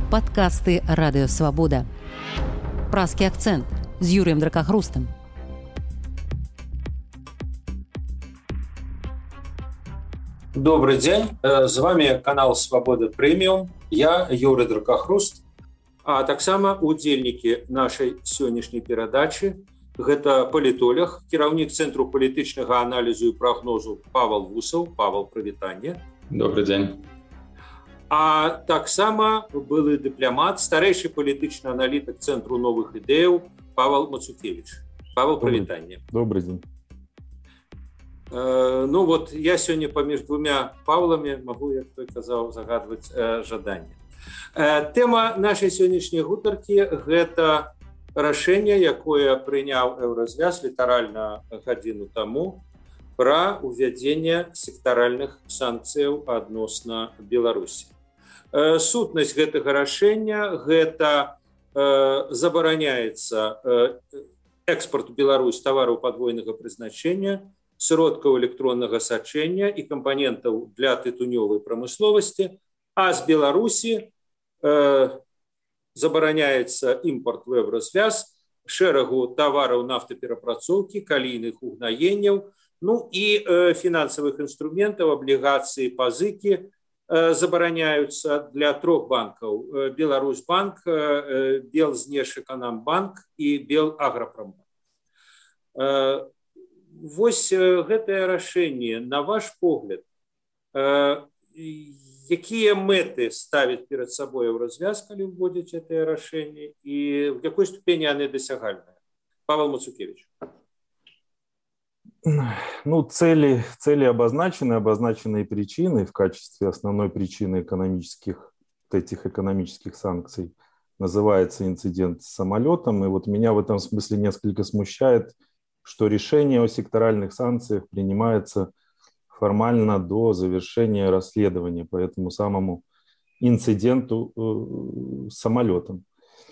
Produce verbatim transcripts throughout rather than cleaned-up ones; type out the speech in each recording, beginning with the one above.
Падкасты Радыёвабода. Празкі акцэнт з Юрыем Дракахрустам. Добрый день, з вами канал Свабода Прэміум. Я Юрый Дракахруст, а таксама удзельнікі нашай сённяшняй перадачы. Гэта палітолог, кіраўнік Цэнтру палітычнага аналізу і прагнозу Павел Вусаў. Павел, прывітанне. Добрый день. А таксама былы дыпламат, старэйшы палітычны аналітык Цэнтру новых ідэяў Павел Мацукевич. Павел, прывітанне. Добрый день. Э, ну вот, я сёння паміж двумя Павламі магу, як той казаў, загадваць э, жаданне. Э, тэма нашай сённяшняй гутаркі – гэта рашэнне, якое прыняў Еўразвяз літаральна гадзіну таму пра ўвядзенне сектаральных санкцыяў адносна Беларусі. Э, сутнасць гэтага рашэння – гэта э, забараняецца э, экспорт у Беларусь тавараў падвойнага прызначэння, сродкаў электроннага сачэння і кампанентаў для тытунёвай прамысловасці, а з Беларусі э, забараняецца імпорт в Еўразвяз шэрагу тавараў нафтаперапрацоўкі, калійных угнаенняў, ну і э, фінансавых інструментаў, аблігацыі, пазыкі э, забараняюцца для трох банкаў: э, Беларусьбанк, э, Белзнешэканамбанк і Белаграпрамбанк. Э, вось э, гэтае рашэнне, на ваш погляд, э, якія мэты ставіць перад сабой Еўразвяз, калі ўводзіць гэтае рашэнне, і в якой ступені яны дасягальныя? Павел Мацукевич. Ну, цели, цели обозначены, обозначены причины. В качестве основной причины экономических, этих экономических санкций называется инцидент с самолетом. И вот меня в этом смысле несколько смущает, что решение о секторальных санкциях принимается формально до завершения расследования по этому самому инциденту э, с самолетом.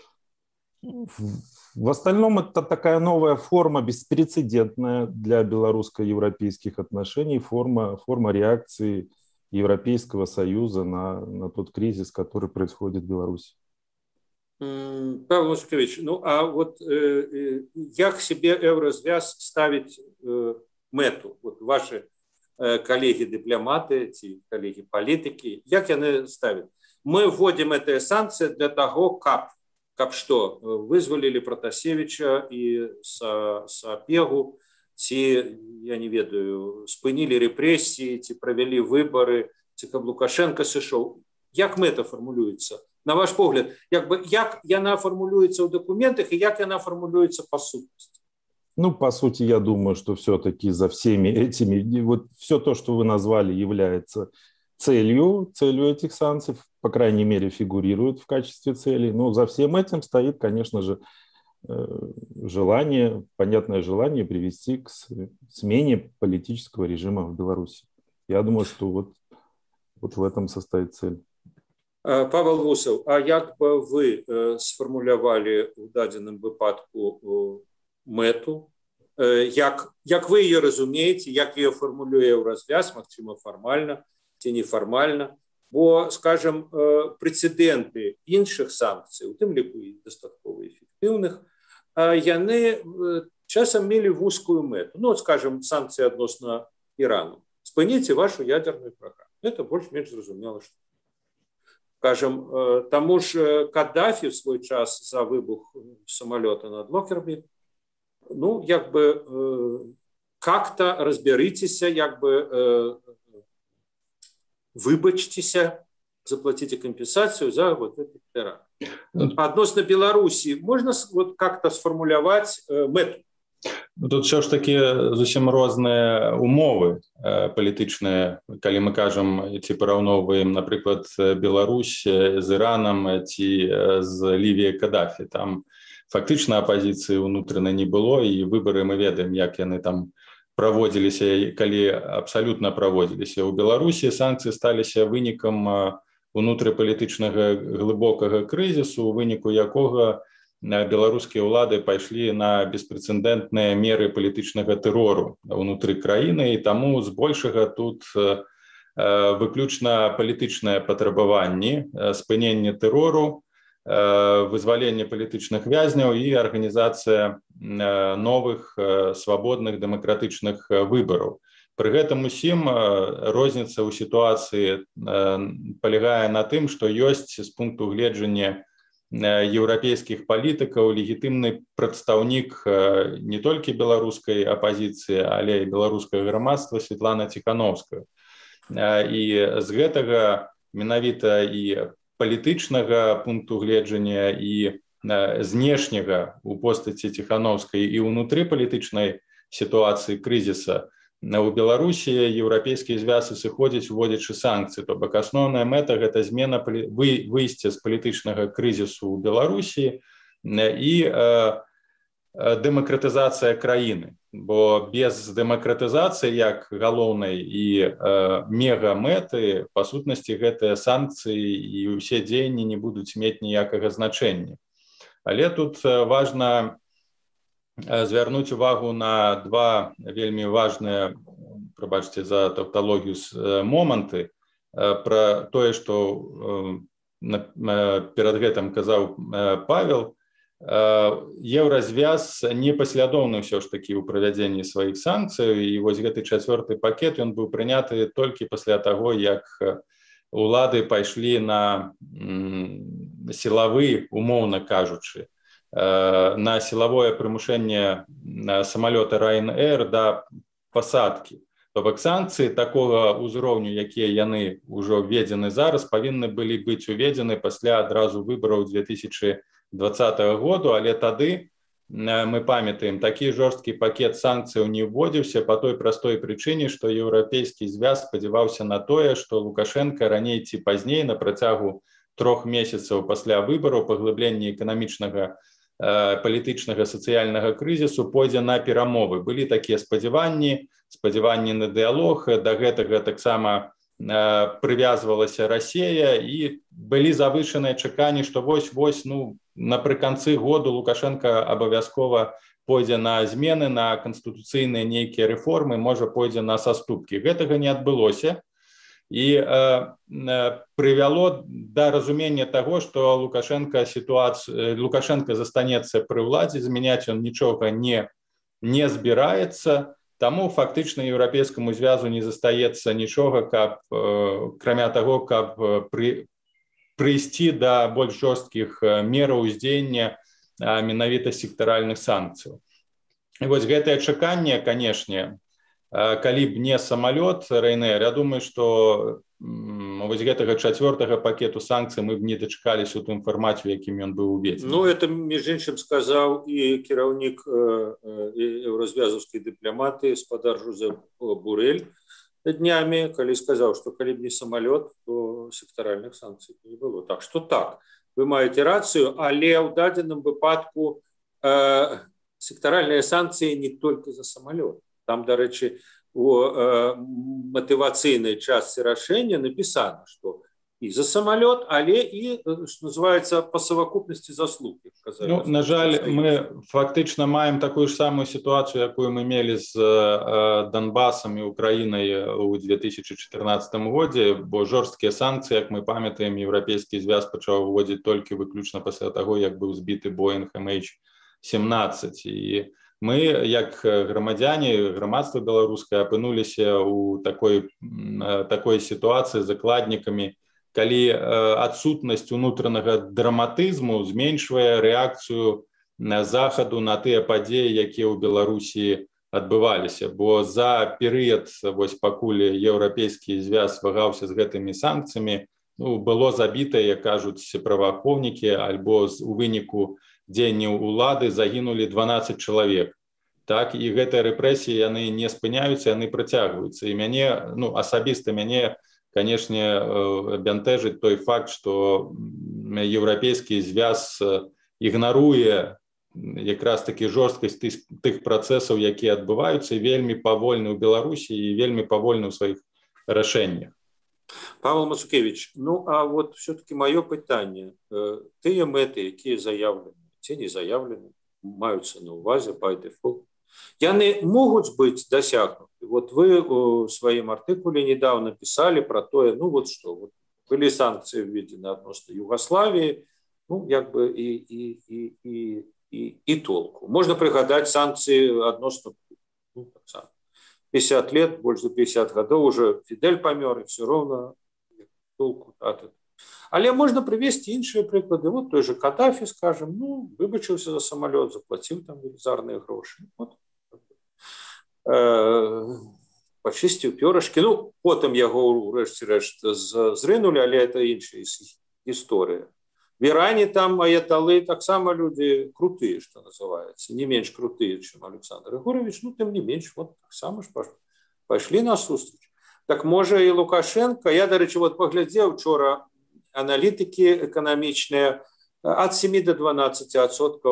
В остальном это такая новая форма, беспрецедентная для белорусско-европейских отношений, форма, форма реакции Европейского Союза на, на тот кризис, который происходит в Беларуси. Павел Мацукевич, ну а вот э, як себе Еўразвяз ставить э, мэту? Вот ваши э, коллеги-дипломаты, ці коллеги-политики, як яны ставят? Мы вводим эти санкции для того, как Каб што, вызвалілі Пратасевіча і Сапегу, ці, я не ведаю, спынілі рэпрэсіі, ці правялі выбары, ці каб Лукашенко сышоў. Як мэта фармулюецца? На ваш погляд, як, бы, як яна фармулюецца ў дакументах і як яна фармулюецца па сутнасці? Ну, по сути, я думаю, что все-таки за всеми этими, вот все то, что вы назвали, является целью, целью этих санкций, по крайней мере, фигурирует в качестве цели. Но за всем этим стоит, конечно же, желание, понятное желание привести к смене политического режима в Беларуси. Я думаю, что вот, вот в этом состоит цель. Павел Вусаў, а як бы вы сфармулявалі ў дадзеным выпадку мэту? Як, як вы ее разумееце, як ее фармулюе Еўразвяз, магчыма, фармальна, ці нефармальна, бо, скажем, прэцэдэнты іншых санкцый, у тым ліку і дастаткова эфектыўных, яны часам мелі вузкую мэту. Ну, скажем, санкцыі адносна Ірану. Спыніце вашу ядерную праграму. Это больш-менш зразумела, што. Скажем, таму ж Каддафі в свой час за выбух самолета над Локерби, ну, як бы как-то разбярыцеся, як бы выбачцеся, заплатите компенсацию за вот этот теракт. Относно Беларуси, можно вот как-то сформулировать э, мэту? Тут все ж таки зусім розныя умовы э, палітычныя, калі мы кажам, ці параўноўваем, напрыклад, Беларусь з Іранам ці з Лівіяй Каддафі. Там фактычна апазіцыі ўнутранай не было, і выбары мы ведаем, як яны там праводзіліся, калі абсалютна праводзіліся. У Беларусі санкцыі сталіся вынікам унутрыпалітычнага глыбокага крызісу, у выніку якога беларускія ўлады пайшлі на беспрэцэдэнтныя меры палітычнага тэрору ўнутры краіны, і таму збольшага тут выключна палітычныя патрабаванні, спынення тэрору, вызвалення палітычных вязняў і арганізацыя новых свабодных дэмакратычных выбараў. Пры гэтым усім розніца ў сітуацыі палягае на тым, што ёсць з пункту гледжання еўрапейскіх палітыкаў легітымны прадстаўнік не толькі беларускай апазіцыі, але і беларускага грамадства Светлана Ціхановская. І з гэтага менавіта і палітычнага пункту гледжання і знешняга у постаці Ціхановскай і ўнутры палітычнай сітуацыі крызіса у Беларусі еўрапейскія звязы сыходзяць, уводзячы санкцыі. То бок асноўная мэта гэта змена выйсця з палітычнага крызісу ў Беларусі і дэмакратызацыя краіны. Бо без дэмакратызацыі як галоўнай і мега-мэты, па сутнасці, гэтыя санкцыі і ўсе дзеянні не будуць мець ніякага значэння. Але тут важна звярнуць увагу на два вельмі важныя, прабачце за тавталогію, моманты пра тое, што перад гэтым казаў Павел. Еўразвяз непаслядоўны ўсё ж такі ў правядзенні сваіх санкцый, і вось гэты чацвёрты пакет ён быў прыняты толькі пасля таго, як улады пайшлі на сілавы, умоўна кажучы, на сілавое прымушэнне самалёта Ryanair да пасадкі. То бок санкцыі такога ўзроўню, якія яны ўжо введзены зараз, павінны былі быць уведзены пасля адразу выбараў две тысячы двадцатага году, але тады, мы памятаем, такі жорсткі пакет санкцыяў не ўводзіўся па той простой прычыне, што еўрапейскі звяз спадзяваўся на тое, што Лукашенка раней ці пазней на працягу трох месяцаў пасля выбараў паглыблення эканамічнага, палітычнага, сацыяльнага крызісу пойдзе на перамовы. Былі такія спадзяванні, спадзяванні на дыялог, да гэтага таксама прывязвалася Расія, і былі завышаныя чаканні, што вось-вось, ну, напрыканцы году Лукашенко абавязкова пойдзе на змены, на канстытуцыйныя нейкія рэформы, можа пойдзе на саступкі. Гэтага не адбылося. І э, прывяло да разумення таго, што Лукашенко сітуацыю Лукашенко застанецца пры ўладзе, змяняць ён нічога не, не збіраецца, таму фактычна еўрапейскаму звязу не застаецца нічога, каб э, акрамя таго, каб пры, прыйсці да больш жорсткіх мераў уздзеяння менавіта сектаральных санкцыяў. І вось гэтае чаканне, канешне, калі б не самалёт Ryanair, я думаю, што вось гэтага чацвёртага пакету санкцый мы б не дачакаліся ў тым фармаце, якім ён быў уведзены. Ну, это, між іншым, сказаў і кіраўнік еўразвязаўскай дыпламатыі спадар Жозеп Бурэль днямі, калі сказаў, што калі б не самалёт, то сектаральных санкцый не было. Так што так, вы маеце рацыю, але ў дадзеным выпадку э, сектаральныя санкцыі не толькі за самалёт. Там, дарэчы, у э, матывацыйнай частцы рашэння напісана, што і за самалёт, але і, што называецца, па савакупнасці заслуг. Ну, на жаль, мы фактычна маем такую ж самую сітуацыю, якую мы мелі з э, Донбасам і Украінай у две тысячи чатырнаццатым годзе, бо жорсткія санкцыі, як мы памятаем, еўрапейскі звяз пачаў уводзіць толькі выключна пасля таго, як быў збіты Боинг эм эйч семнаццаць. І мы, як грамадзяне, грамадства беларускае, апынуліся ў такой, такой сітуацыі з закладнікамі, калі адсутнасць унутранага драматызму зменшвае рэакцыю захаду на тыя падзеі, якія ў Беларусі адбываліся. Бо за перыяд, вось пакуль еўрапейскі звяз вагаўся з гэтымі санкцыямі, ну, было забіта, як кажуць праваахоўнікі, альбо у выніку дзеянняў улады загінулі дванаццаць чалавек. Так, і гэтыя рэпрэсіі, яны не спыняюцца, яны працягваюцца. І мяне, ну, асабіста мяне, канешне, бянтэжыць той факт, што еўрапейскі звяз ігнаруе якраз такі жорсткасць тых, тых працэсаў, якія адбываюцца, вельмі павольны ў Беларусі і вельмі павольны ў сваіх рашэннях. Павел Мацукевич, ну, а вот все-таки маё пытанне. Тыя мэты, якія заявлены, ці не заявлены, маюцца на ўвазе by default, яны могуць быць дасягнуты. Вот вы у сваім артыкуле недавно писали про тое, ну вот что, вот были санкции введены адносна Югославии, ну, як бы і, і, і, і, і, і толку. Можна пригадати санкції відносно, ну, так само, пятьдесят лет, больше за пятьдесят годов, уже Фидель помер, и все равно толку. Але можна привести інші приклади. От той же Каддафі, скажем, ну, вибачився за самоліт, заплатив там велизарні гроші. От. Е, почистив пьорашки. Ну, потім його, врешті-решт, зринули, але це інша історія. В Ірані там аятали так само люди крутые, что называется, не меньше крутые, чем Александр Егорович, ну, тем не меньше, вот так само ж пошли на зустріч. Так може і Лукашенко, я, до речі, от поглядів вчора аналітики економічні, от семи до дванадцати відсотків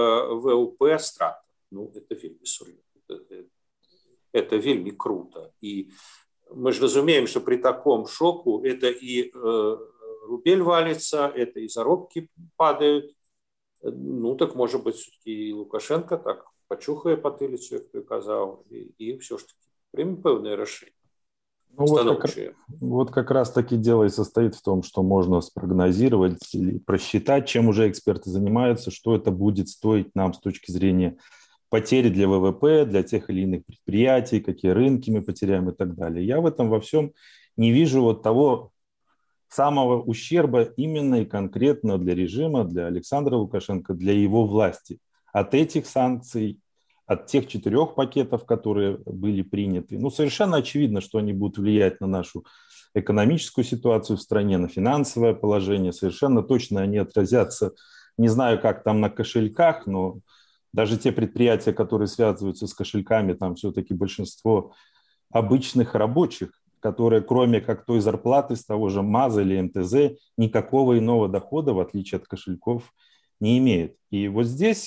ВВП страт. Ну, это вельми сур'ёзно, это, это вельми круто. И мы же разумеем, что при таком шоку это и э, рубель валится, это и заробки падают. Ну, так может быть, все-таки и Лукашенко так почухає потилицю, як той казав, и, и все ж таки прийме певне решение. Ну, вот, как, вот как раз таки дело и состоит в том, что можно спрогнозировать или просчитать, чем уже эксперты занимаются, что это будет стоить нам с точки зрения потери для ВВП, для тех или иных предприятий, какие рынки мы потеряем и так далее. Я в этом во всем не вижу вот того самого ущерба именно и конкретно для режима, для Александра Лукашенко, для его власти. От этих санкций, от тех четырех пакетов, которые были приняты. Ну, совершенно очевидно, что они будут влиять на нашу экономическую ситуацию в стране, на финансовое положение. Совершенно точно они отразятся, не знаю, как там на кошельках, но даже те предприятия, которые связываются с кошельками, там все-таки большинство обычных рабочих, которые кроме как той зарплаты с того же МАЗа или МТЗ никакого иного дохода, в отличие от кошельков, не имеет. И вот здесь,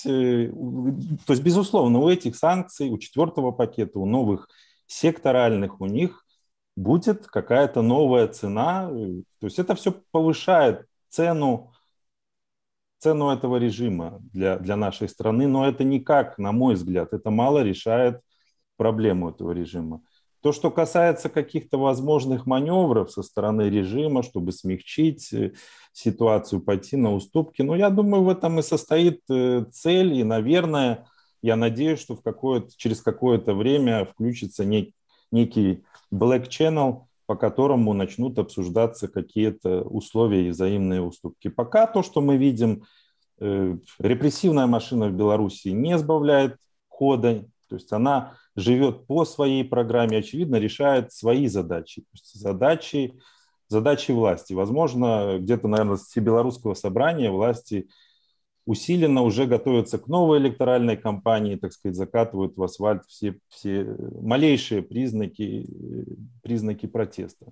то есть, безусловно, у этих санкций, у четвертого пакета, у новых секторальных, у них будет какая-то новая цена. То есть это все повышает цену, цену этого режима для, для нашей страны, но это никак, на мой взгляд, это мало решает проблему этого режима. То, что касается каких-то возможных маневров со стороны режима, чтобы смягчить ситуацию, пойти на уступки, ну, я думаю, в этом и состоит цель. И, наверное, я надеюсь, что в какое-то, через какое-то время включится нек, некий black channel, по которому начнут обсуждаться какие-то условия и взаимные уступки. Пока то, что мы видим, репрессивная машина в Беларуси не сбавляет хода, то есть она живет по своей программе, очевидно, решает свои задачи. То есть задачи, задачи власти. Возможно, где-то, наверное, с Всебелорусского собрания власти усиленно уже готовятся к новой электоральной кампании, так сказать, закатывают в асфальт все, все малейшие признаки, признаки протеста.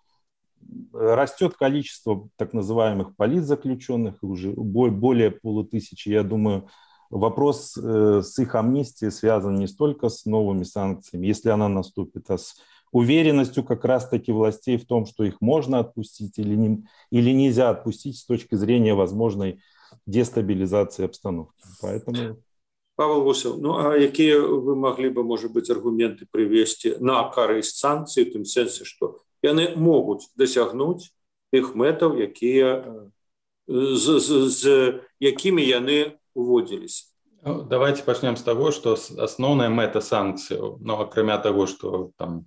Растет количество так называемых политзаключенных, уже более полутысячи, я думаю. Вопрос э, с их амнистией связан не столько с новыми санкциями, если она наступит, а с уверенностью как раз-таки властей в том, что их можно отпустить или, не, или нельзя отпустить с точки зрения возможной дестабилизации обстановки. Поэтому... Павел Гусев, ну а какие вы могли бы, может быть, аргументы привести на користь санкций, в том смысле, что они могут досягнуть тех метов, какие, с, с, с якими они уводились. Давайте пачнем з таго, што асноўная мэта санкцыяў, ну, акрамя таго, што там,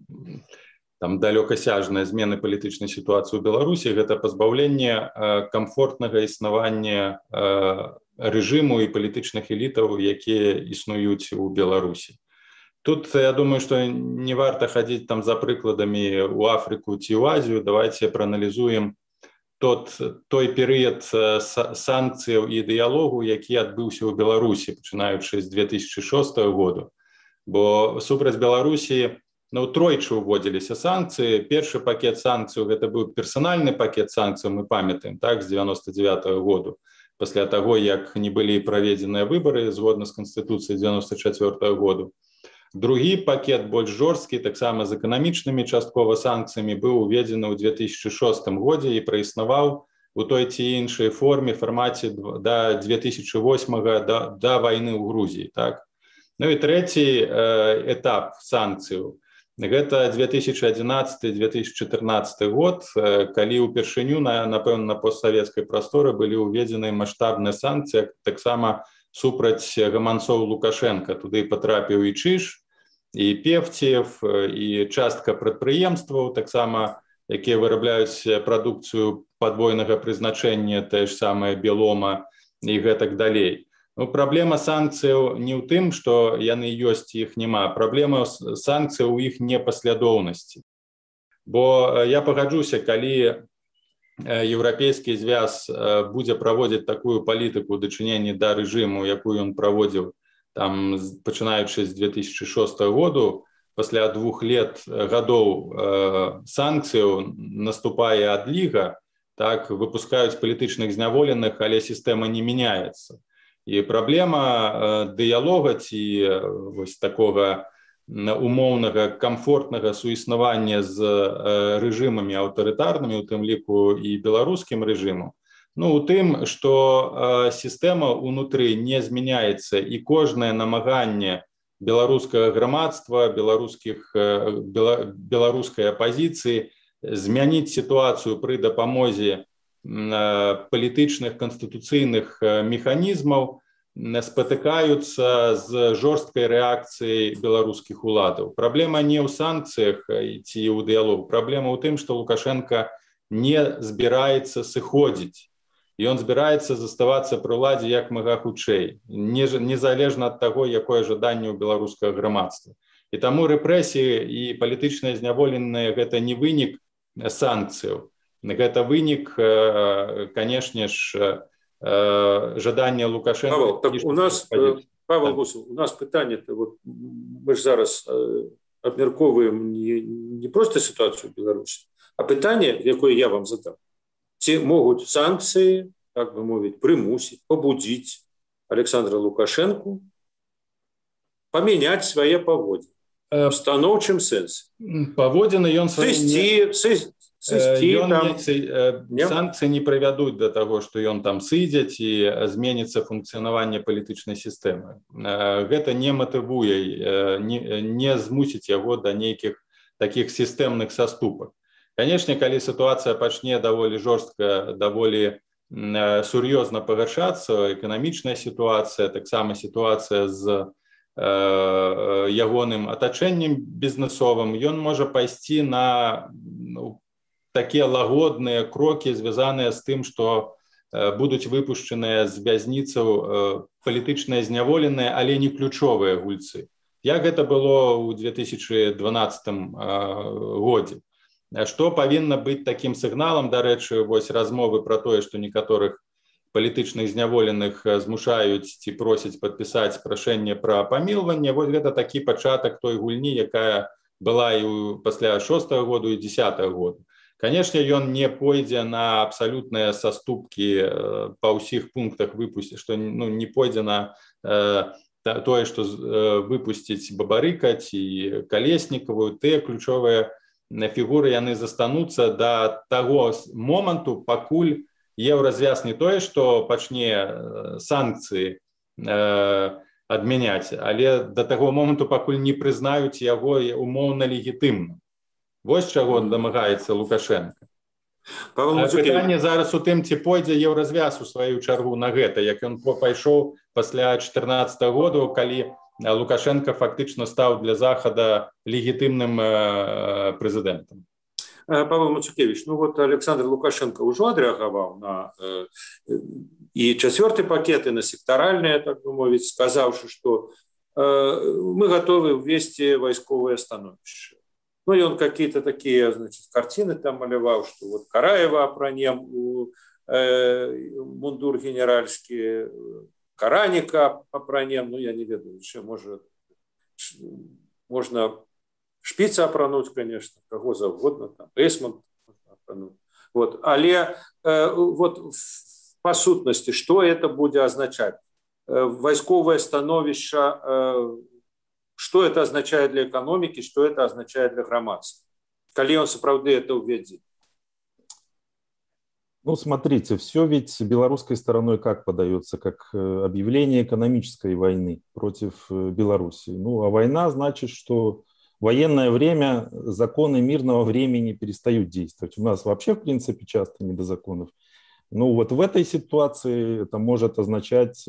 там далёкасяжныя змены палітычнай сітуацыі ў Беларусі, гэта пазбаўленне камфортнага існавання рэжыму і палітычных элітаў, якія існуюць у Беларусі. Тут я думаю, што не варта хадзіць там за прыкладамі ў Афрыку ці ў Азію. Давайте прааналізуем Тот, той перыяд санкцыяў і дыялогу, які адбыўся ў Беларусі, пачынаючы з две тысячи шостого года. Бо супраць Беларусі, ну, тройчы ўводзіліся санкцыі. Першы пакет санкцыяў, гэта быў персанальны пакет санкцыяў, мы памятаем, так, з девяносто девятого года. Пасля таго, як не былі праведзеныя выбары згодна з Канстытуцыяй девяносто четвёртого года. Другі пакет, больш жорсткі, таксама з эканамічнымі часткова санкцыямі, быў уведзены ў две тысячи шостым годзе і праіснаваў у той ці іншай форме, фармаце да две тысячи восьмого, да, да вайны ў Грузіі. Так? Ну і трэці э, этап санкцыяў. Гэта две тысячи одиннадцатый — две тысячи четырнадцатый год, калі ўпершыню на, напэўна, на постсавецкай прасторы былі ўведзены маштабныя санкцыі таксама супраць гаманцоў Лукашенка. Туды патрапіў і Чыж, і Певцеев, і частка прадпрыемстваў, таксама якія вырабляюць прадукцыю падвойнага прызначэння, тая ж самая Белома і гэтак далей. Ну, праблема санкцыяў не ў тым, што яны ёсць, іх няма. Праблема санкцыяў у іх непаслядоўнасці. Бо я пагаджуся, калі еўрапейскі звяз будзе праводзіць такую палітыку ў дачыненні да рэжыму, якую ён праводзіў там, пачынаючы з две тысячи шостага году, пасля двух лет гадоў санкцыяў наступае адліга, так, выпускаюць палітычных зняволеных, але сістэма не мяняецца. І праблема дыялога ці вось такога умоўнага камфортнага суіснавання з рэжымамі аўтарытарнымі, у тым ліку і беларускім рэжымам, ну, у тым, што сістэма ўнутры не змяняецца і кожнае намаганне беларускага грамадства, беларускіх, беларускай апазіцыі змяніць сітуацыю пры дапамозе палітычных канстытуцыйных механізмаў спатыкаюцца з жорсткай рэакцыяй беларускіх уладаў. Праблема не ў санкцыях ці ў дыялогу, праблема ў тым, што Лукашенко не збіраецца сыходзіць. Ён збіраецца заставацца пры ўладзе як мага хутчэй, незалежна ад таго, якое жаданне ў беларускага грамадства. І таму рэпрэсіі і палітычныя зняволеныя гэта не вынік санкцыяў. Гэта вынік, канешне ж, жадання Лукашенко. Павел, так у нас, Павел Гусев, у нас пытанне, вот, мы ж зараз абмяркоўваем не, не просто ситуацию в Беларуси, а пытанне, якое я вам задам. Ці могуць санкцыі, так бы мовіць, прымусіць, пабудзіць Александра Лукашенко памяняць свае паводзіны в станоўчым сэнсе. Паводзіны ён сысці, сысці. Ён не, санкцыі не прывядуць да таго, што ён там сыдзець і зменіцца функцыянаванне палітычнай сістэмы. Гэта не матывуе, не, не змусіць яго да нейкіх такіх сістэмных саступак. Канешне, калі сітуацыя пачне даволі жорстка, даволі сур'ёзна пагаршацца, эканамічная сітуацыя, таксама сітуацыя з ягоным атачэннем бізнесовым, ён можа пайсці на, ну, такія лагодныя крокі, звязаныя з тым, што будуць выпушчаныя з вязніцаў палітычныя зняволеныя, але не ключовыя гульцы. Як гэта было ў две тысячи дванаццатым годзе. Што павінна быць такім сігналам, дарэчы, вось размовы пра тое, што некаторых палітычных зняволеных змушаюць ці просяць падпісаць прашэнне пра памілванне, вось гэта такі пачатак той гульні, якая была і пасля шостага году і дзесятага году. Канешне, ён не пойдзе на абсалютныя саступкі па ўсіх пунктах выпусціць, што, ну, не пойдзе на э, тое, што э, выпусціць Бабарыка ці Калеснікаву, тыя ключовыя фігуры яны застануцца да таго моманту, пакуль еўразвяз не тое, што пачне санкцыі э, адмяняць, але да таго моманту, пакуль не прызнаюць яго умоўна легітымным. Вось чаго дамагаецца Лукашенко. Пытанне зараз у тым, ці пойдзе еўразвяз у сваю чаргу на гэта, як ён пайшоў пасля чатырнаццатага году, калі Лукашенко фактычна стаў для Захада легітымным прэзідэнтам. Павел Мацукевич, ну вот Александр Лукашенко ўжо адрэагаваў на э, і чацвёрты пакет, і на сектаральныя, так бы мовіць, сказаўшы, што э, мы готовы ввести вайсковае становішча. Ну, и он какие-то такие, значит, картины там малявал, что вот Караева опранем, у, э, мундур генеральский, Караника опранем, ну, я не ведаю, еще может, можно Шпица опрануть, конечно, кого завгодно, там, Эсмонт опрануть. Вот, але э, вот по сутности, что это будет означать? Э, войсковое становище, э, что это означает для экономики, что это означает для громадства? Коли он сапраўды это увидит? Ну, смотрите, все ведь белорусской стороной как подается? Как объявление экономической войны против Белоруссии. Ну, а война значит, что В военное время законы мирного времени перестают действовать. У нас вообще, в принципе, часто не до законов. Ну вот в этой ситуации это может означать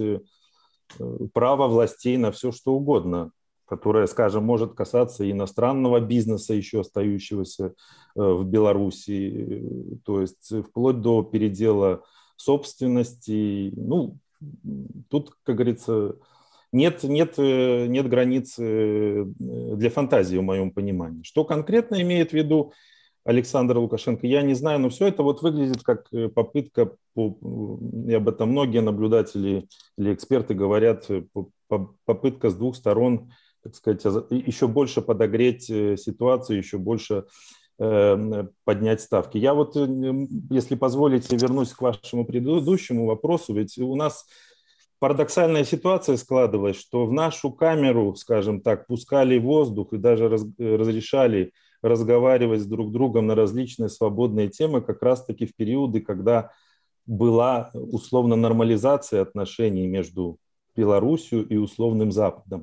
право властей на все, что угодно, которое, скажем, может касаться иностранного бизнеса, еще остающегося в Беларуси, то есть вплоть до передела собственности. Ну, тут, как говорится, нет, нет, нет границ для фантазии, в моем понимании. Что конкретно имеет в виду Александр Лукашенко, я не знаю, но все это вот выглядит как попытка, и об этом многие наблюдатели или эксперты говорят, попытка с двух сторон, так сказать, еще больше подогреть ситуацию, еще больше поднять ставки. Я вот, если позволите, вернусь к вашему предыдущему вопросу, ведь у нас парадоксальная ситуация складывалась, что в нашу камеру, скажем так, пускали воздух и даже раз, разрешали разговаривать с друг другом на различные свободные темы как раз-таки в периоды, когда была условно нормализация отношений между Белоруссией и условным Западом.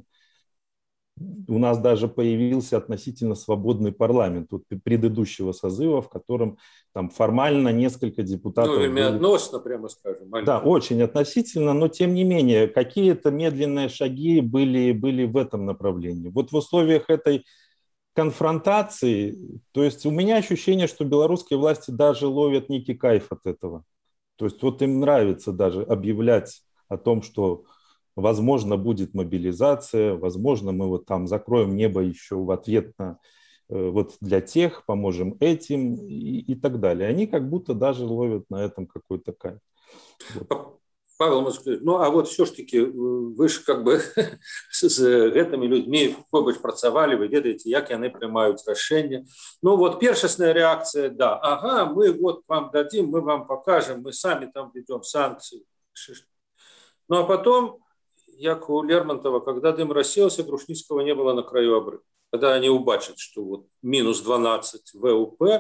У нас даже появился относительно свободный парламент вот, предыдущего созыва, в котором там формально несколько депутатов... Ну, ими относно, прямо скажем. Да, очень относительно, но тем не менее, какие-то медленные шаги были, были в этом направлении. Вот в условиях этой конфронтации, то есть у меня ощущение, что белорусские власти даже ловят некий кайф от этого. То есть вот им нравится даже объявлять о том, что возможно будет мобилизация, возможно мы вот там закроем небо еще в ответ на вот для тех, поможем этим и, и так далее. Они как будто даже ловят на этом какой-то кайф. Вот. Павел Москвич, ну а вот все-таки вы ж как бы с этими людьми побач працавали, вы ведаете, як яны прымаюць рашэнне. Ну вот першасная реакция, да, ага, мы вот вам дадим, мы вам покажем, мы сами там ведем санкции. Ну а потом, як у Лермонтова, когда дым рассеялся, Грушницкого не было на краю обрыва. Когда они убачат, что вот минус двенадцать ВУП,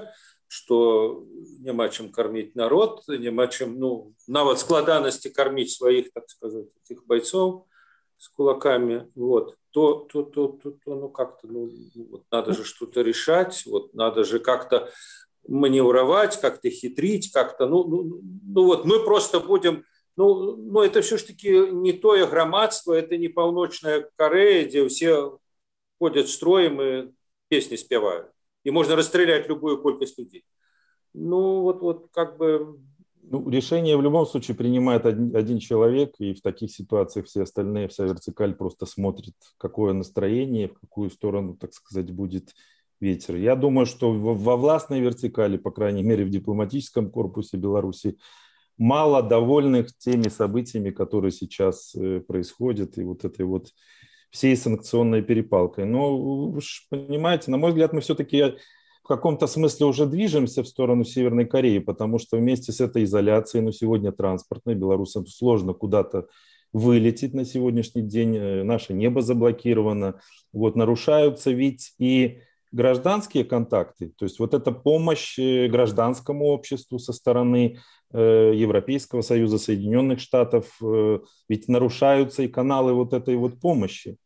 что няма чым кормить народ, няма чым, ну, нават складанности кормить своих, так сказать, этих бойцов с кулаками, вот, то, то, то, то, то ну, как-то, ну, вот, надо же что-то решать, вот, надо же как-то маневровать, как-то хитрить, как-то, ну, ну, ну, вот, мы просто будем, ну, ну, это все-таки не тое громадство, это не Паўночная Корея, где все ходят строем и песни спевают. И можно расстрелять любую колькость людей. Ну, вот, вот как бы... Ну, решение в любом случае принимает один, один человек, и в таких ситуациях все остальные, вся вертикаль просто смотрит, какое настроение, в какую сторону, так сказать, будет ветер. Я думаю, что во властной вертикали, по крайней мере, в дипломатическом корпусе Беларуси, мало довольных теми событиями, которые сейчас происходят, и вот этой вот всей санкционной перепалкой. Но, вы же понимаете, на мой взгляд, мы все-таки в каком-то смысле уже движемся в сторону Северной Кореи, потому что вместе с этой изоляцией, ну, сегодня транспортной, белорусам сложно куда-то вылететь на сегодняшний день, наше небо заблокировано, вот, нарушаются ведь и гражданские контакты, то есть вот эта помощь гражданскому обществу со стороны Европейского Союза, Соединенных Штатов, ведь нарушаются и каналы вот этой вот помощи.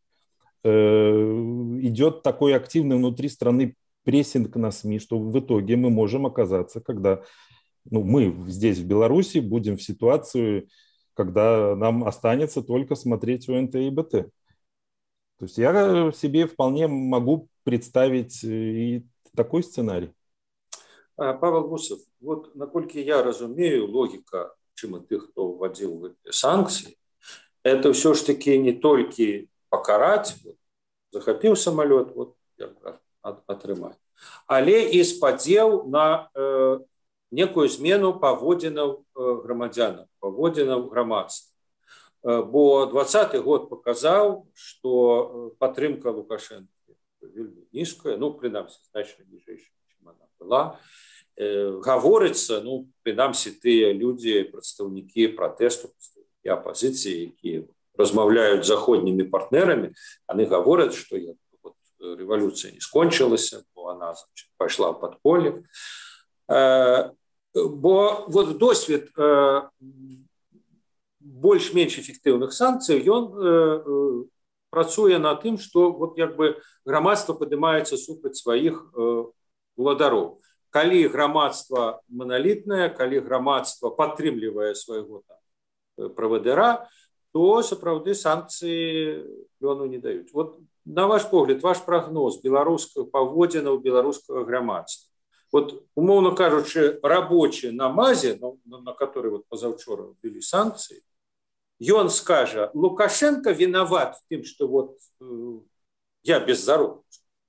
Идет такой активный внутри страны прессинг на СМИ, что в итоге мы можем оказаться, когда ну, мы здесь, в Беларуси, будем в ситуации, когда нам останется только смотреть ОНТ и БТ. То есть я себе вполне могу представить и такой сценарий. Павел Гусев, вот наколькі я разумею, логика, чым і тых, хто вводил санкции, это все ж таки не только покарать, вот, захопил самолет, вот, атрымаць, але и спадзеў на э, некую змену паводзінаў э, грамадзянаў, паводзінаў грамадства. Э, бо двадцаты год показал, что падтрымка Лукашенко вельмі нізкая, ну, прынамсі, значна ніжэйшая, чым она была. Э, гаворыцца, ну, прынамсі, тыя людзі, прадстаўнікі пратэсту, прадстаўнікі апазіцыі, якія размаўляюць з заходнімі партнерамі, яны гавораць, што вот, рэвалюцыя не скончылася, бо она, значит, пайшла ў падполле. Э, бо вот досвед э, больш-менш эфектыўных санкцый, ён э, працуе на тым, што вот як бы грамадства падымаецца супраць сваіх э, уладароў. Калі грамадства маналітнае, калі грамадства падтрымлівае свайго там правадыра, то сапраўды санкцыі плёну не даюць. Вот на ваш погляд, ваш прогноз беларускага паводзінаў беларускага грамадства. Вот, умоўно кажучы, рабочий на МАЗе, на, на который вот позавчора ввели санкции, ён скажа, Лукашенко виноват в тем, что вот э, я без заробку,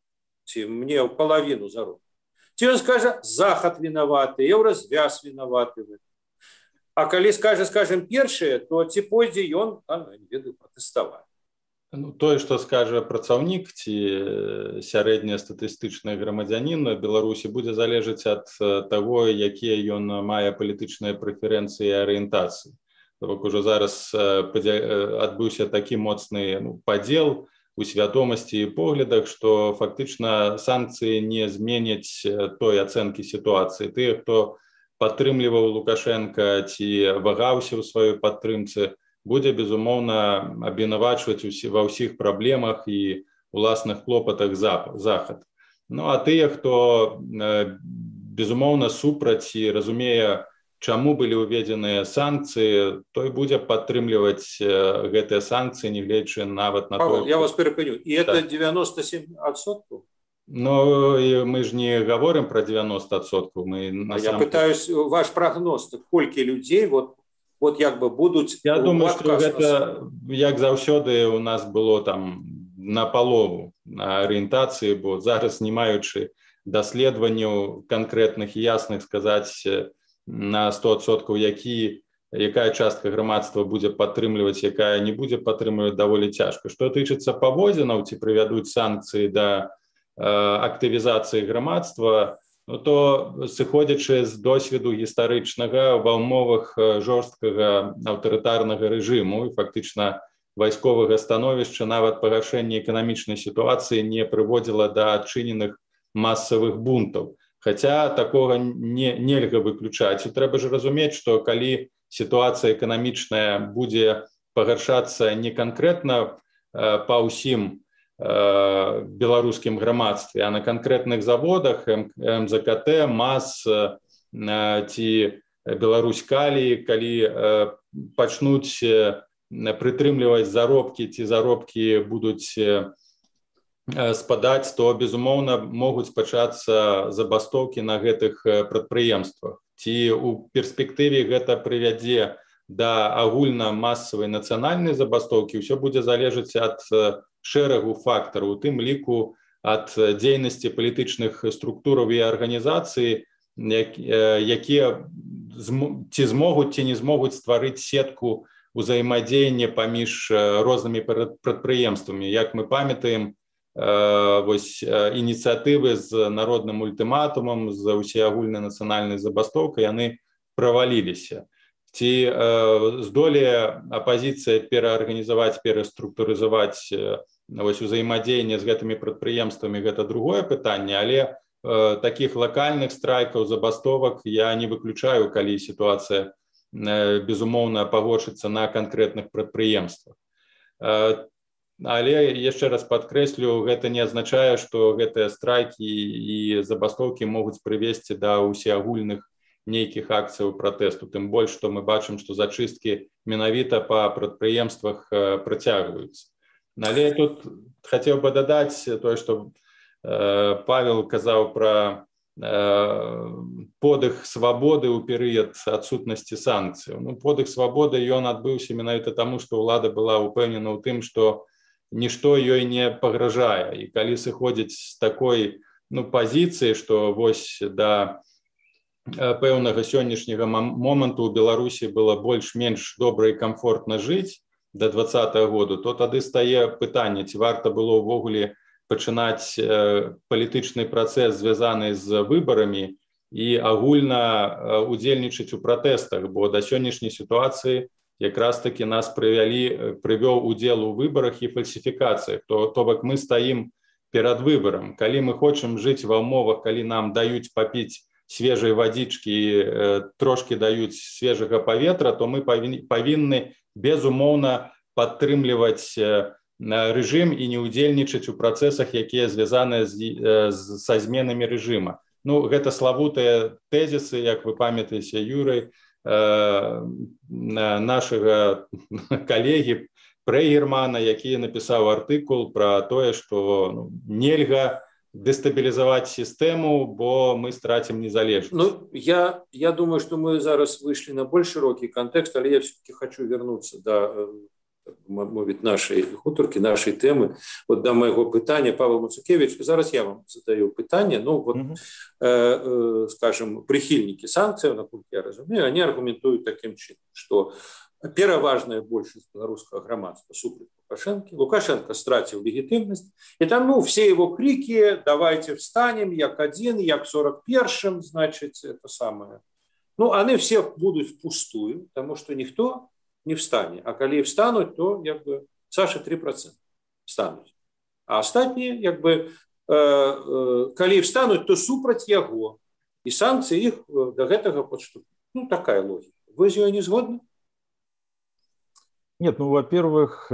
мне половину заробку. Ці он скажа, Захад виноваты, Еўразвяз виноваты. А калі скажа, скажем, першае, то ці пойдзе ён, там, не ведаю, пратэставаць. Ну, тое, што скажа працаўнік ці сярэднестатыстычны грамадзянін Беларусі, будзе залежаць ад таго, якія ён мае палітычныя прэферэнцыі і арыентацыі. Бок ужо зараз адбыўся такі моцны ну, падзел у свядомасці і поглядах, што фактычна санкцыі не зменяць той ацэнкі сітуацыі. Тыя, хто падтрымліваў Лукашенка ці вагаўся ў сваёй падтрымцы, будзе, безумоўна, абвінавачваць ва ўсіх праблемах і уласных клопатах Захад. Ну, а тыя, хто, безумоўна, супраць і разумее, чаму былі ўведзеныя санкцыі, той будзе падтрымліваць гэтыя санкцыі, нягледзячы нават на то... Я што... вас перапыню. І это девяносто семь адсоткаў? Ну, мы ж не говорим про девяносто адсоткаў. Мы, а я пытаюсь, ваш прогноз, колькі людзей, вот, вот як бы будуць... Я думаю, што гэта, як заўсёды, у нас было там на палову на арыентацыі, бо зараз, не маючы даследаванняў канкрэтных і ясных сказаць на сто адсоткаў, які, якая частка грамадства будзе падтрымліваць, якая не будзе падтрымліваць, даволі цяжка. Што тычыцца паводзінаў, ці прывядуць санкцыі да актывізацыі грамадства, ну, то сыходзячы з досведу гістарычнага ва ўмовах жорсткага аўтарытарнага рэжыму і фактычна вайсковага становішча, нават пагаршэнне эканамічнай сітуацыі не прыводзіла да адчыненых масавых бунтаў. Хаця такога не, нельга выключаць. І трэба ж разумець, што калі сітуацыя эканамічная будзе пагаршацца не канкрэтна па ўсім беларускім грамадстве, а на канкрэтных заводах эм зэ ка тэ, МАЗ ці Беларусь-Калі, калі пачнуць прытрымліваць заробкі, ці заробкі будуць спадаць, то, безумоўна, могуць пачацца забастоўкі на гэтых прадпрыемствах. Ці ў перспектыве гэта прывядзе да агульна-масавай нацыянальнай забастоўкі, ўсё будзе залежаць ад шэрагу фактараў, у тым ліку ад дзейнасці палітычных структураў і арганізацый, якія ці змогуць, ці не змогуць стварыць сетку ўзаемадзеяння паміж рознымі прадпрыемствамі. Як мы памятаем, вось ініцыятывы з народным ультыматумам, з усеагульнай нацыянальнай забастоўкай, яны праваліліся. Ці здолее апазіцыя пераарганізаваць, пераструктурызаваць вось узаемадзеянне з гэтымі прадпрыемствамі, гэта другое пытанне, але такіх лакальных страйкаў, забастовак я не выключаю, калі сітуацыя, безумоўна, пагоршыцца на канкрэтных прадпрыемствах. Але яшчэ раз падкрэслю, гэта не азначае, што гэтыя страйкі і забастоўкі могуць прывесці да ўсеагульных нейкіх акцыяў пратэсту. Тым больш, што мы бачым, што зачысткі менавіта па прадпрыемствах працягваюцца. Але тут хацеў бы дадаць тое, што Павел казаў пра подых свабоды ў перыяд адсутнасці санкцыяў. Ну, подых свабоды ён адбыўся менавіта таму, што ўлада была ўпэўнена ў тым, што нішто ёй не пагражае. І калі сыходзіць з такой ну, пазіцыі, што вось да пэўнага сённяшняга моманту ў Беларусі было больш-менш добра і камфортна жыць да двадцатага году, то тады стае пытанне, ці варта было ўвогуле пачынаць палітычны працэс, звязаны з выбарамі, і агульна удзельнічаць у пратэстах, бо да сённяшняй сітуацыі якраз такі нас прывялі, прывёў удзел у выбарах і фальсіфікацыях. То, то бок мы стаім перад выбарам. Калі мы хочам жыць ва ўмовах, калі нам даюць папіць свежай вадзічкі, трошкі даюць свежага паветра, то мы павінны, безумоўна, падтрымліваць рэжым і не ўдзельнічаць у працэсах, якія звязаныя са зменамі рэжыма. Ну, гэта славутыя тэзісы, як вы памятаеце, Юрый, нашага калегі Прэгермана, які напісаў артыкул пра тое, што ну, нельга дестабілізаваць сістэму, бо мы страцім незалежнасць. Ну, я, я думаю, что мы зараз вышли на больш широкі контекст, але я все-таки хочу вернуться до мовить нашей хутарки, нашей темы, вот до моего пытания. Павел Мацукевич, зараз я вам задаю пытание, ну вот, mm-hmm. э, э, скажем, прихильники санкций, насколько я разумею, они аргументуют таким чином, что пераважная большасць беларускага грамадства супраць Лукашэнкі. Лукашенко стратил легитимность, и там, ну, все его крики, давайте встанем, як один, як сорок первым, значит, это самое. Ну, они все будут впустую, потому что никто не встанет. А коли встанут, то, как бы, Саша три процента встанут. А остальные, как бы, э, э, коли встанут, то супраць яго. И санкции их до этого подштупят. Ну, такая логика. Вы с ней не сгодны? Нет, ну, во-первых,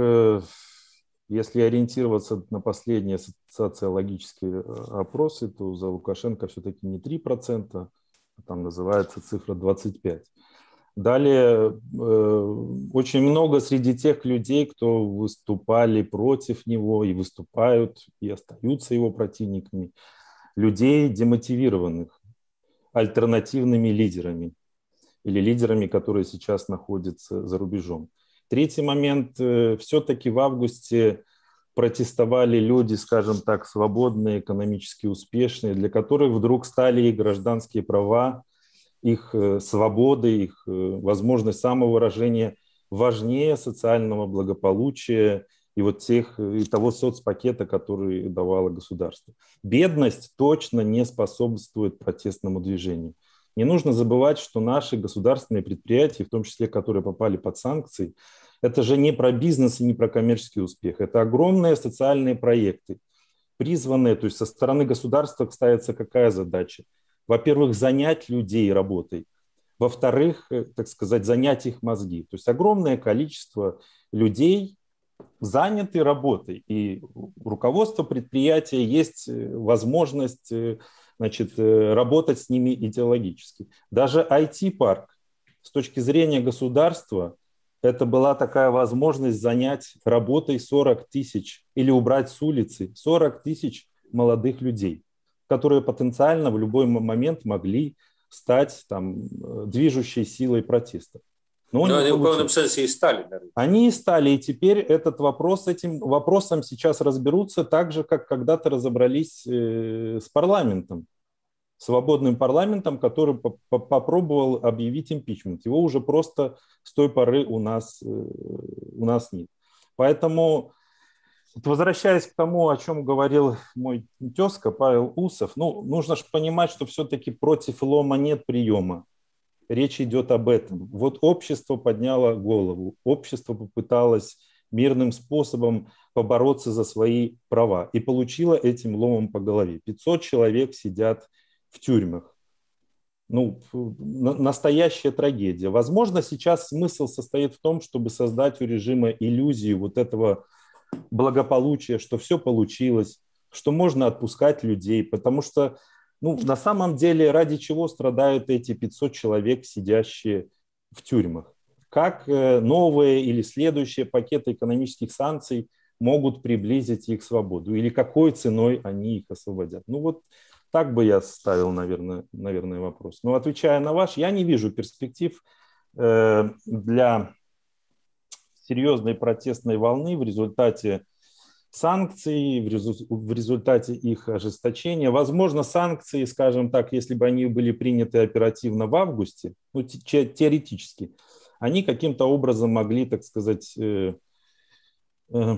если ориентироваться на последние социологические опросы, то за Лукашенко все-таки не три процента, а там называется цифра двадцать пять процентов. Далее, очень много среди тех людей, кто выступали против него и выступают, и остаются его противниками, людей, демотивированных альтернативными лидерами или лидерами, которые сейчас находятся за рубежом. Третий момент. Все-таки в августе протестовали люди, скажем так, свободные, экономически успешные, для которых вдруг стали их гражданские права, их свободы, их возможность самовыражения важнее социального благополучия и вот тех, и того соцпакета, который давало государство. Бедность точно не способствует протестному движению. Не нужно забывать, что наши государственные предприятия, в том числе, которые попали под санкции, это же не про бизнес и не про коммерческий успех. Это огромные социальные проекты, призванные, то есть со стороны государства ставится какая задача? Во-первых, занять людей работой. Во-вторых, так сказать, занять их мозги. То есть огромное количество людей заняты работой. И у руководства предприятия есть возможность, значит, работать с ними идеологически. Даже ай ти-парк с точки зрения государства это была такая возможность занять работой сорок тысяч или убрать с улицы сорок тысяч молодых людей, которые потенциально в любой момент могли стать там, движущей силой протеста. Но Но они в полном смысле и стали. Наверное. Они и стали, и теперь этот вопрос, этим вопросом сейчас разберутся так же, как когда-то разобрались э, с парламентом, свободным парламентом, который по- по- попробовал объявить импичмент. Его уже просто с той поры у нас, э, у нас нет. Поэтому, возвращаясь к тому, о чем говорил мой тезка Павел Усов, ну, нужно же понимать, что все-таки против лома нет приема. Речь идет об этом. Вот общество подняло голову, общество попыталось мирным способом побороться за свои права и получило этим ломом по голове. пятьсот человек сидят в тюрьмах. Ну, настоящая трагедия. Возможно, сейчас смысл состоит в том, чтобы создать у режима иллюзию вот этого благополучия, что все получилось, что можно отпускать людей, потому что ну, на самом деле ради чего страдают эти пятьсот человек, сидящие в тюрьмах? Как новые или следующие пакеты экономических санкций могут приблизить их свободу? Или какой ценой они их освободят? Ну вот так бы я ставил, наверное, наверное вопрос. Но отвечая на ваш, я не вижу перспектив э, для серьезной протестной волны в результате санкций, в результате их ожесточения. Возможно, санкции, скажем так, если бы они были приняты оперативно в августе, ну, теоретически, они каким-то образом могли, так сказать, э, э,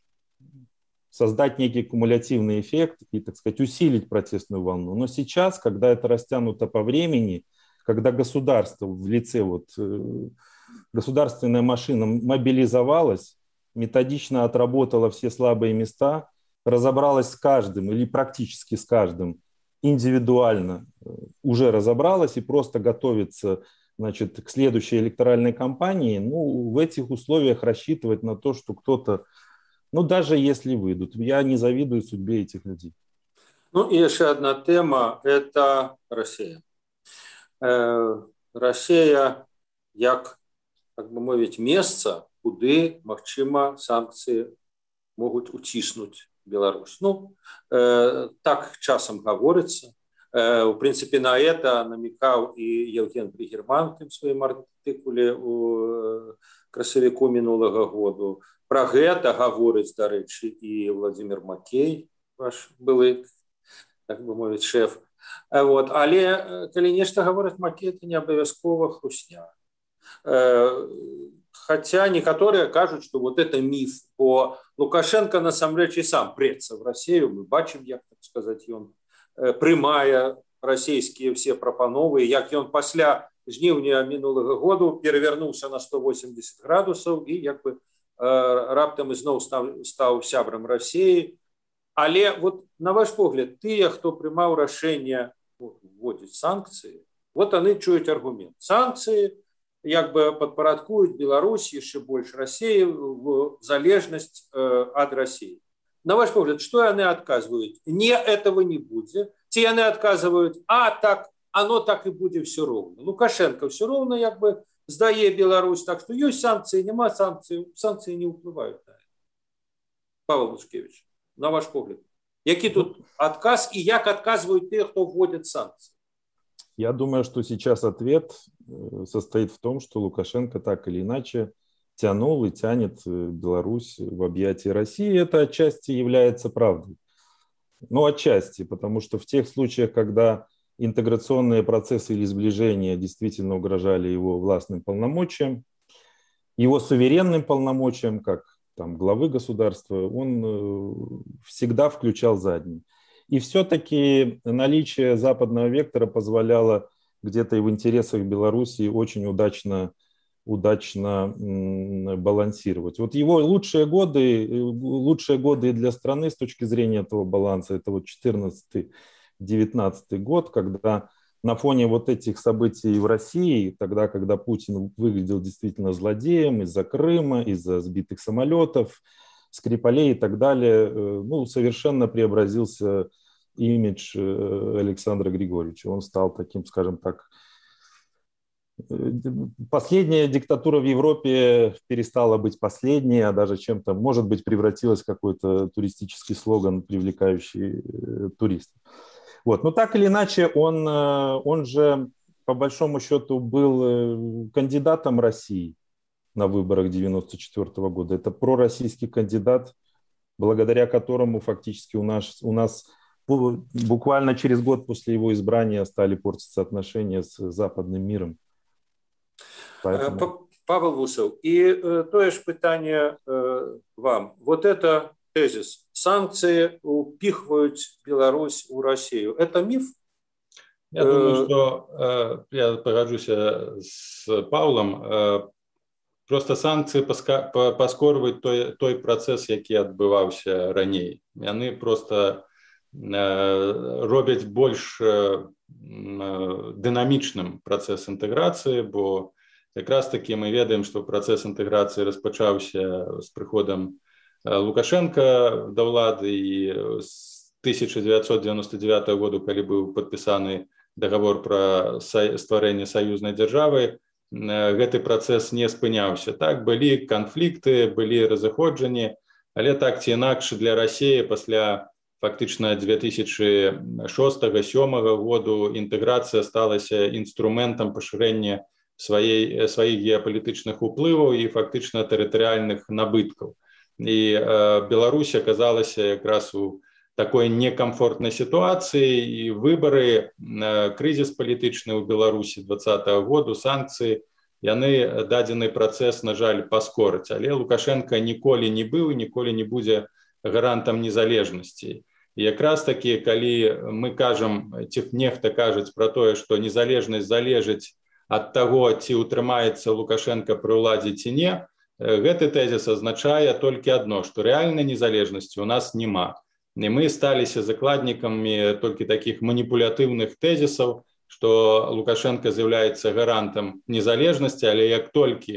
создать некий кумулятивный эффект и, так сказать, усилить протестную волну. Но сейчас, когда это растянуто по времени, когда государство в лице, вот, э, государственная машина мобилизовалась, методично отработала все слабые места, разобралась с каждым или практически с каждым индивидуально, уже разобралась и просто готовится, значит, к следующей электоральной кампании, ну, в этих условиях рассчитывать на то, что кто-то Ну, даже если выйдут. Я не завидую судьбе этих людей. Ну и еще одна тема – это Россия. Э, Россия, як, так бы мовить, место, куды, магчыма, санкции могут утиснуть Беларусь. Ну, э, так часом говорится. Э, в принципе, на это намекал и Евген Пригерман в своем артикуле у красавіку минулого года. Про гэта говорить, до речі, и Владимир Макей, ваш былый, так бы мовить, шеф. Вот. Але, коли нечто говорит Макей, это не обовязково хрустня. Хотя некоторые кажут, что вот это миф, бо Лукашенко насамрэч и сам преться в Россию. Мы бачим, як так сказать, он прымае российские все прапановы, як он после жніўня минулого года перевернулся на сто восемьдесят градусов и як бы раптам ізноў стаў, стаў сябрам России. Але вот на ваш погляд, тыя, хто прымаў рашэнне вводзіць санкции, вот они чуюць аргумент. Санкции як бы падпарадкуюць Беларусь яшчэ больш России в залежнасць ад России. На ваш погляд, что они отказывают? Не, этого не будет. Те они отказывают, а так, оно так и будет все ровно. Лукашенко все ровно як бы здае Беларусь, так что есть санкции, нема санкций, санкции не уплывают на это. Павел Лушкевич, на ваш погляд, який тут отказ и як отказывают те, кто вводит санкции? Я думаю, что сейчас ответ состоит в том, что Лукашенко так или иначе тянул и тянет Беларусь в объятия России. Это отчасти является правдой. Ну, отчасти, потому что в тех случаях, когда интеграционные процессы или сближения действительно угрожали его властным полномочиям, его суверенным полномочиям, как там, главы государства, он всегда включал задний. И все-таки наличие западного вектора позволяло где-то и в интересах Белоруссии очень удачно, удачно балансировать. Вот его лучшие годы, лучшие годы для страны с точки зрения этого баланса, это вот четырнадцатый девятнадцатый год, когда на фоне вот этих событий в России, тогда, когда Путин выглядел действительно злодеем из-за Крыма, из-за сбитых самолетов, Скрипалей и так далее, ну, совершенно преобразился имидж Александра Григорьевича. Он стал таким, скажем так, последняя диктатура в Европе перестала быть последней, а даже чем-то, может быть, превратилась в какой-то туристический слоган, привлекающий туристов. Вот. Но так или иначе, он, он же, по большому счету, был кандидатом России на выборах девяносто четвёртого года. Это пророссийский кандидат, благодаря которому фактически у нас, у нас буквально через год после его избрания стали портиться отношения с западным миром. Поэтому... Павел Вусов, и э, то же питание э, вам. Вот это тезис. Санкции упихивают Беларусь в Россию. Это миф? Я думаю, что э, я погоджусь с Павлом. Э, просто санкции паскорваюць той, той працэс, які адбываўся раней. Яны просто э, робяць больш э, дынамічным працэс інтэграцыі, бо якраз таки мы ведаем, што працэс інтэграцыі распачаўся з прыходам Лукашенко да ўлады, і з тысяча девятьсот девяносто девятого года, калі быў падпісаны договор про стварэнне саюзнай дзяржавы, гэты працэс не спыняўся. Так, былі канфлікты, былі разыходжанні, але так ці інакш для России пасля фактычна две тысячи шостого — сёмага году інтэграцыя сталася інструментам пашырэння сваей, сваіх геапалітычных уплываў і фактычна тэрытарыяльных набыткаў. І э, Беларусь аказалася якраз у такой некомфортной ситуации, и выборы, э, кризис палітычны ў Беларусі двадцатого года, санкции, яны дадзены працэс, на жаль, паскорыць. Але Лукашенко ніколі не быў і ніколі не будзе гарантам незалежнасці. І якраз таки, калі мы кажам, ці нехта кажуць про тое, што незалежнасць залежыць ад таго, ці утрымаецца Лукашенко пры ўладзе ці не, гэты тэзіс азначае толькі адно, што рэальнай незалежнасці у нас няма. І мы сталіся закладнікамі толькі такіх маніпулятыўных тэзісаў, што Лукашенко з'яўляецца гарантам незалежнасці, але як толькі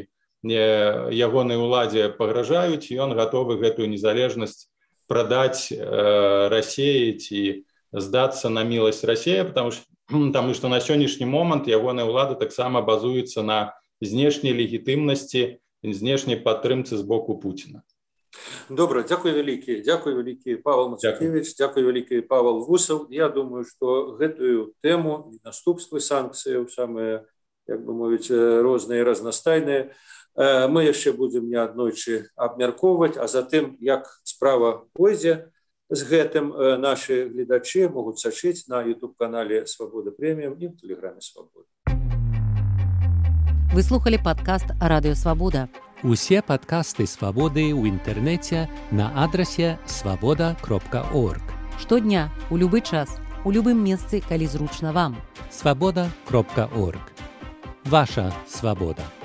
ягонай уладзе пагражаюць, ён гатовы гэтую незалежнасць прадаць Расіі ці здацца на міласць Расіі, потому что, потому что на сённяшні момант ягоная ўлада таксама базуецца на знешняй легітымнасці, знешняй падтрымцы з боку Пуціна. Добра, дзякуй вялікі, дзякуй вялікі Павел Мацукевич, дзякуй вялікі Павел Вусаў. Я думаю, што гэтую тэму наступствы санкцыяў, самыя, як бы мовіць, розныя і разнастайныя, мы яшчэ будзем неаднойчы абмяркоўваць, а затым, як справа пойдзе з гэтым, нашы гледачы могуць сачыць на YouTube-канале «Свабода Прэміум» і в Тэлеграме «Свабода». Вы слухали падкаст «Радыё Свабода». Усе падкасты «Свабоды» ў інтэрнэце на адрасе свабода кропка орг. Штодня, у любы час, у любым месцы, калі зручна вам. свабода кропка орг. Ваша свабода.